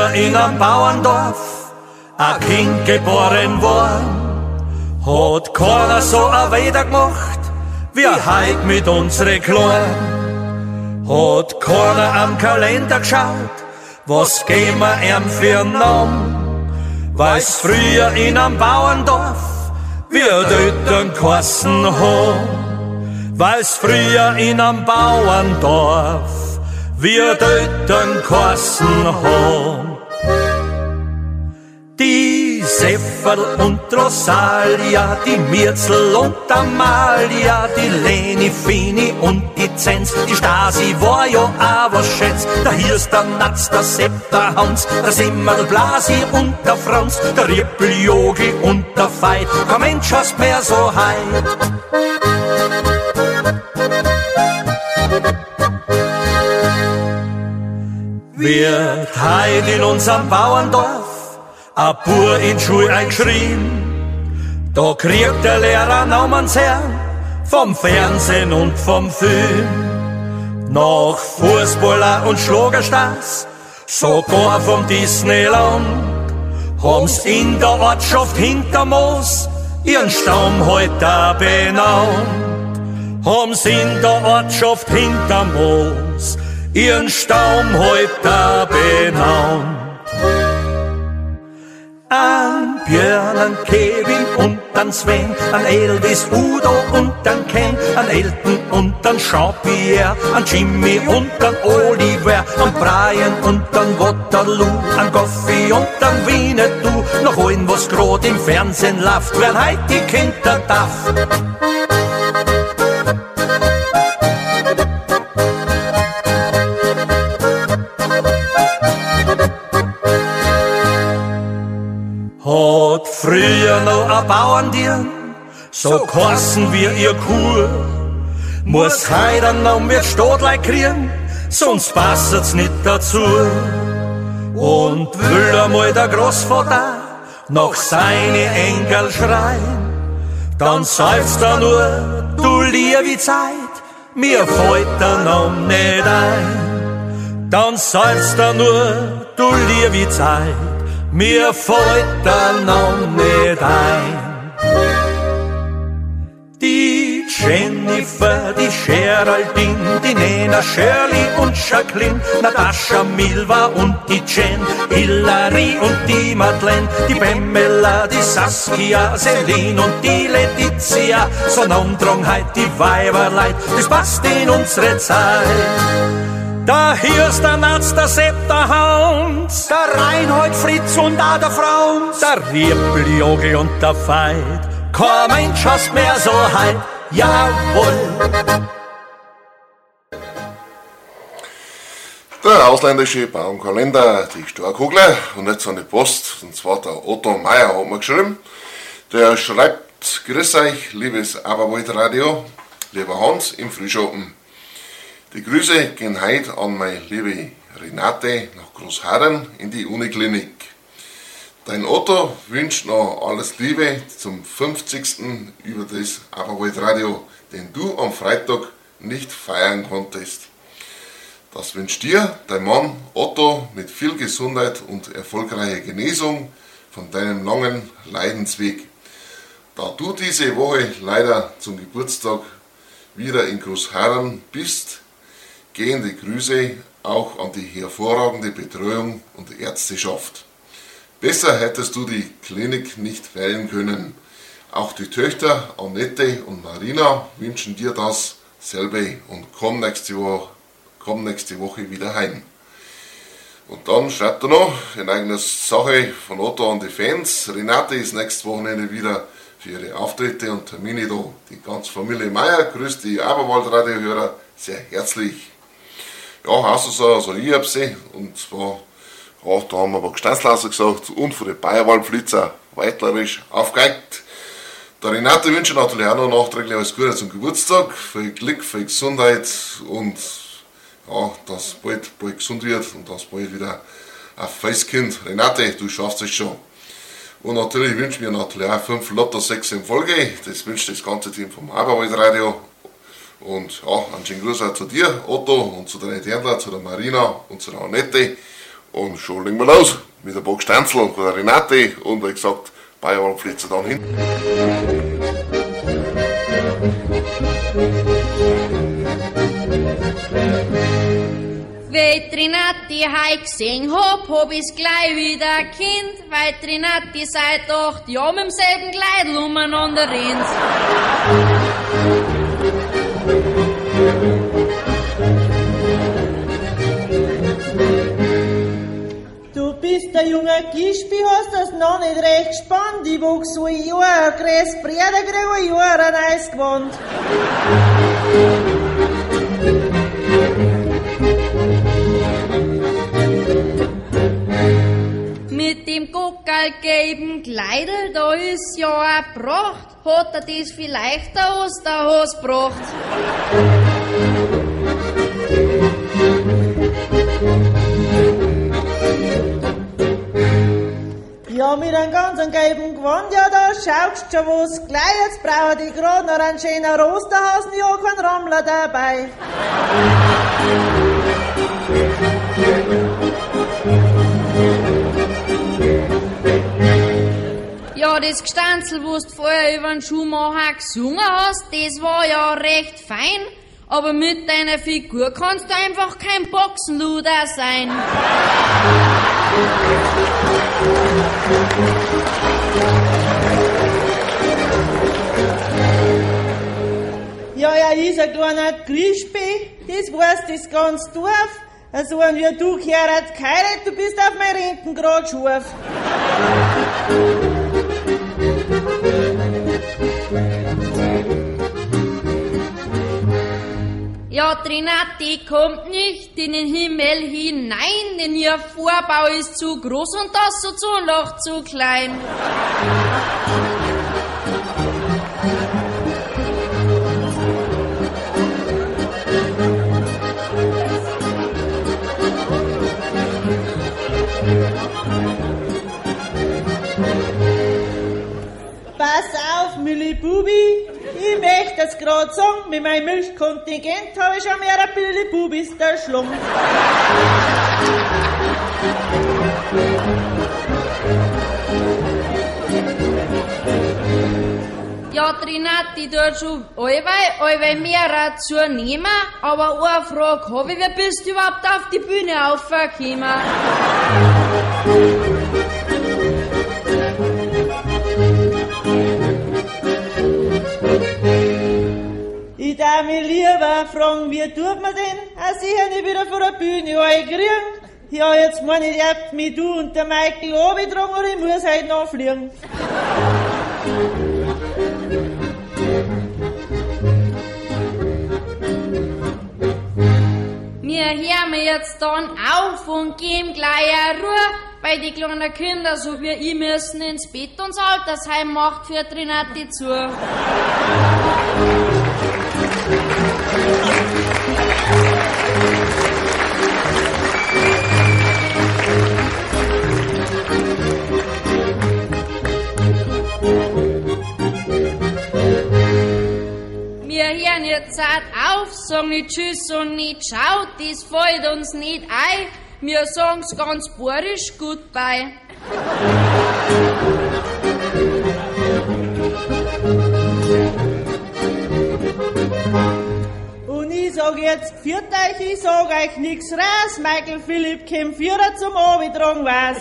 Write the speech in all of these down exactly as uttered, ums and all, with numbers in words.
früher in einem Bauerndorf ein Kind geboren worden, hat keiner so a Weder gemacht, wie heut mit unsere Kleinen. Hat keiner am Kalender geschaut, was geben wir ihm für einen Namen, weil's früher in einem Bauerndorf wir Eltern geheißen haben, weil's früher in einem Bauerndorf wir Eltern geheißen haben. Die Sefferl und Rosalia, die Mirzel und Amalia, die Leni, Fini und die Zenz, die Stasi war ja auch was Schätz. Der Hirst, der Natz, der Sepp, der Hans, der Semmerl, Blasi und der Franz, der Rippel, Jogi und der Veit, kein Mensch hast mehr so heit. Wird heut in unserem Bauerndorf a Bur in Schul eingeschrieben, da kriegt der Lehrer Namensherrn vom Fernsehen und vom Film. Nach Fußballer und Schlagerstars, sogar vom Disneyland, haben's in der Ortschaft Hintermoos ihren Stammhalter benannt. Haben's in der Ortschaft Hintermoos ihren Stammhalter benannt. An Björn, an Kevin und an Sven, an Elvis, Udo und an Ken, an Elton und an Jean-Pierre, an Jimmy und an Oliver, an Brian und an Waterloo, an Goffi und an Winnetou, noch allen, was grad im Fernsehen läuft, werden heut die Kinder daft. Hat früher noch ein Bauerndirn, so geheißen wir ihr Kur, muss heute noch mit Stadlein kriegen, sonst passt's nicht dazu. Und will einmal der Großvater nach seine Enkel schreien, dann seufzt er nur, du liebe Zeit, mir fällt der Name nicht ein. Dann seufzt er nur, du liebe Zeit, mir fällt der Name nicht ein. Die Jennifer, die Geraldine, die Nena, Shirley und Jacqueline, Natascha, Milva und die Jen, Hillary und die Madeleine, die Pamela, die Saskia, Celine und die Letizia, so namendrang heut die Weiberleid, das passt in unsere Zeit. Da Hirst, der Natz, der Sepp, der Hans, der Reinhold, Fritz und auch der Franz, der Rippel, Jogi und der Veit, kein Mensch hast mehr so heit, jawohl. Der ausländische Baumkalender, die Storkugler und jetzt an die Post, und zwar der Otto Meier hat mir geschrieben, der schreibt: Grüß euch, liebes Aberwaldradio, lieber Hans im Frühschoppen. Die Grüße gehen heute an meine liebe Renate nach Großharren in die Uniklinik. Dein Otto wünscht noch alles Liebe zum fünfzigsten über das Aberwaldradio, den du am Freitag nicht feiern konntest. Das wünscht dir dein Mann Otto mit viel Gesundheit und erfolgreicher Genesung von deinem langen Leidensweg. Da du diese Woche leider zum Geburtstag wieder in Großharren bist, gehen die Grüße auch an die hervorragende Betreuung und Ärzteschaft. Besser hättest du die Klinik nicht wählen können. Auch die Töchter Annette und Marina wünschen dir dasselbe und komm nächste Woche, komm nächste Woche wieder heim. Und dann schreibt er noch in eigener Sache von Otto an die Fans: Renate ist nächstes Wochenende wieder für ihre Auftritte und Termine da. Die ganze Familie Meier grüßt die Aberwald-Radio-Hörer sehr herzlich. Ja, also so, also ich hab sie, und zwar, ja, da haben wir aber Gesteinslaser gesagt, und von den Bayerwald-Flitzer weitlerisch aufgeigt. Der Renate wünsche natürlich auch noch nachträglich alles Gute zum Geburtstag, viel Glück, viel Gesundheit und ja, dass bald, bald gesund wird und dass bald wieder ein Festkind. Renate, du schaffst es schon. Und natürlich wünschen wir natürlich auch fünf Lotto sechs in Folge, das wünscht das ganze Team vom Aberwaldradio. Und ja, einen schönen Gruß auch zu dir, Otto, und zu der Händler, zu der Marina und zu der Annette. Und schon legen wir los mit ein paar Stanzel und der Renate und wie gesagt, Bayern flitzt dann hin. Weil Renati heut gesehen hab, hab ich's gleich wieder Kind, weil Renati seit acht Jahren mit demselben Kleidl umeinander rennt. Du bist der junge Gispi, hast das noch nicht recht gespannt. Ich wuchs so ein Jahr, grüß Brüder, krieg ein Jahr ein neues Gewand. Mit dem gockelgelben Kleidl, da ist ja auch Pracht, hat er das vielleicht der Osterhas gebracht. Ja, mit einem ganz gelben Gewand, ja, da schaust schon was gleich. Jetzt braucht ich grad noch einen schönen Osterhasen, ja, kein Rammler dabei. Ja, das Gestanzel, wo du vorher über den Schuhmacher gesungen hast, das war ja recht fein, aber mit deiner Figur kannst du einfach kein Boxenluder sein. Ja, ja, ist ein kleiner Grischpi, das weiß das ganze Dorf. So ein wie du gehört keine, du bist auf mein Renten grad scharf. Ja, Renati kommt nicht in den Himmel hinein, denn ihr Vorbau ist zu groß und das so zu Loch zu klein. Pass auf, Millibubi, ich möchte es grad sagen, mit meinem Milchkontingent habe ich schon mehr ein Millibubis der Schlung. Ja, Renati tut schon allweil, allweil mehr zu nehmen, aber eine Frage habe ich, wie bist du überhaupt auf die Bühne aufgekommen? Ich darf mich lieber fragen, wie tut man denn, als ich nicht wieder von der Bühne einkriegen? Ja, jetzt meine ich, darf mich du und der Michael runtertragen oder ich muss heute noch fliegen. Wir hören jetzt dann auf und geben gleich eine Ruhe, weil die kleinen Kinder, so wie ich, müssen ins Bett und das Altersheim macht für Renati zu. Wir hören jetzt auf, sagen nicht Tschüss und nicht Ciao, das fällt uns nicht ein. Wir sagen's ganz borisch Goodbye. Und ich sag jetzt, führt euch, ich sag euch nix raus, Michael Philipp käm Führer zum Abendtragen was.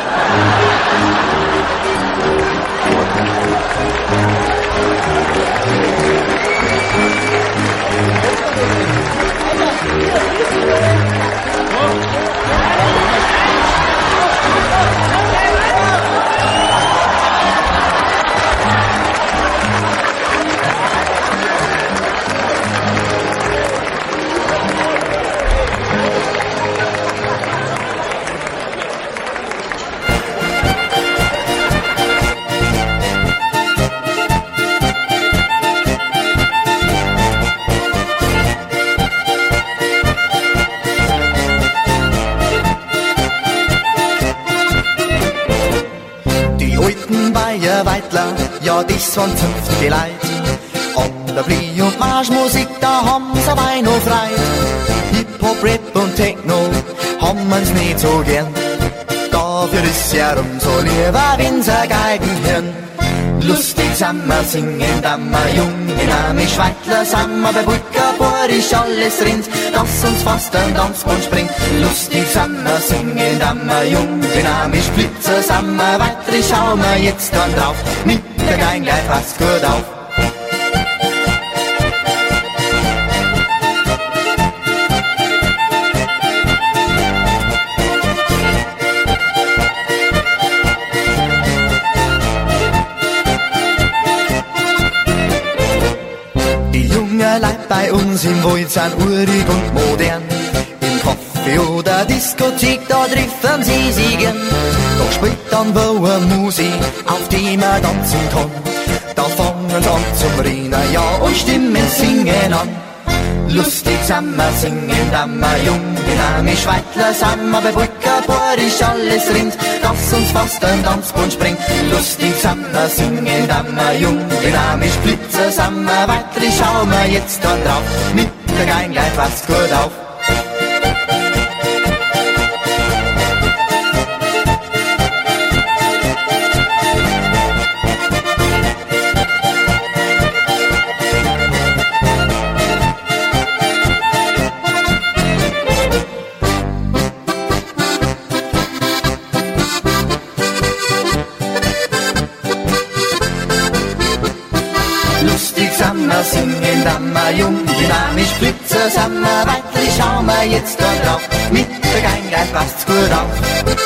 Weitler, ja, das waren fünfzig Leute. An der Blie- und Marschmusik, da haben sie Wein noch frei. Hip-Hop, Rap und Techno haben wir's nicht so gern. ist ja umso lieber, wenn sie Geigen hören. Lustig sammer singen, dammer jung, dynamisch weitler sammer, bei Brücke, Borisch, alles rinnt, dass uns fast ein Tanzbund springt. Lustig sammer singen, dammer jung, dynamisch blitzer sammer, weiter schauen wir jetzt dann drauf, mit der Gein gleich fast gut auf. Leid bei uns im Wald sind urig und modern. Im Kaffee oder Diskothek, da treffen sie sich gern. Da spielt dann wo eine Musik, auf die man tanzen kann. Da fangen sie an zum Rennen, ja, und Stimmen singen an. Lustig sammer singen, dammer jung, dynamisch weitler sammer, bei Brücke, Borisch, alles rinnt, dass uns fast ein Tanzbund springt. Lustig sammer singen, dammer jung, dynamisch blitzer sammer, weiter schauen wir jetzt dann drauf, mit der Gein gleich fast gut auf. Sammer singen, dammer jung, dynamisch blitzer sammer, weiter schauen wir jetzt dort drauf, mit der Gein gleich passt's gut auf.